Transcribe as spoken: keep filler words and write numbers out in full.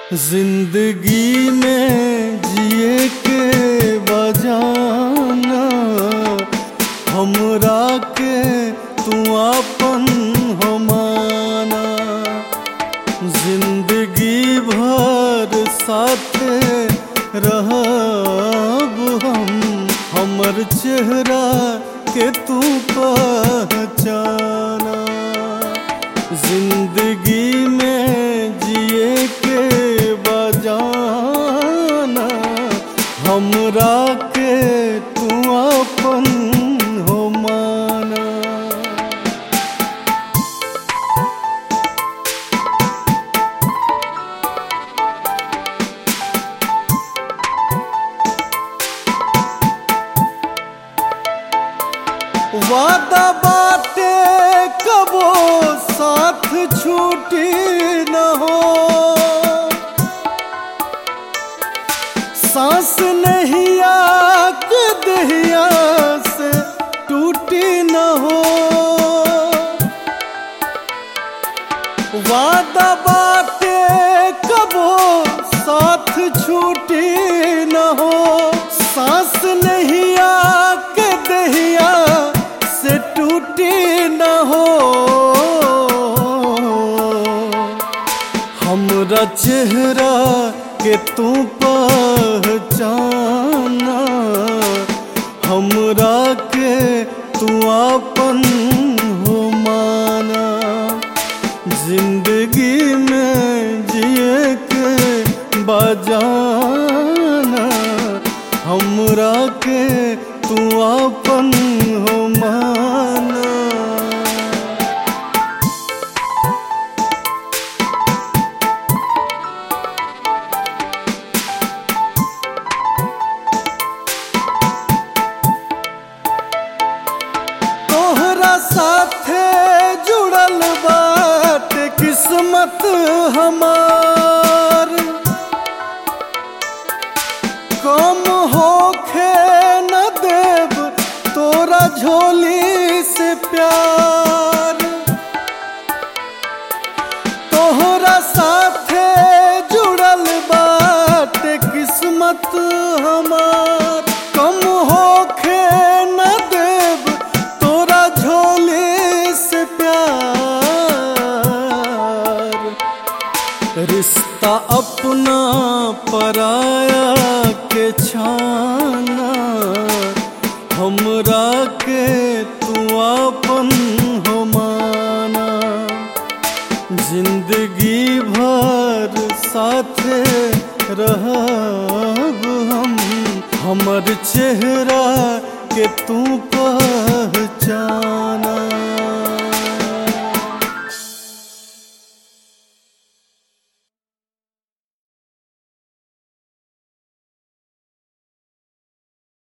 जिंदगी में जिए के बजाना हमरा के तू अपन हो माना। जिंदगी भर साथे रहब हम, हमर चेहरा के तू पहचाना। जिंदगी में जिए के बजाना हमरा के तू अपन हो माना। वादा बाटे कबो साथ छूटी न हो, सांस नहीं आक दहिया से टूटी न हो। वादा बाटे कबो साथ छूटी न हो, सांस नहीं आक दहिया से टूटी न हो। हमरा चेहरा के तू पहचाना, हमरा के तू अपन हो माना। जिंदगी में जिए के बजाना हमरा के तू अपन हो माना। तोहरा साथे जुड़ल बात किस्मत हमार, कम होखे न देव तोरा झोली से प्यार। तोहरा साथे जुड़ल बात किस्मत हमार, कम होखे न देव तोरा झोली से प्यार। रिश्ता अपना पराया के छाना हमरा के तू अपन हो माना। जिंदगी भर साथे रहब हम, हमर चेहरा के तू पहचाना।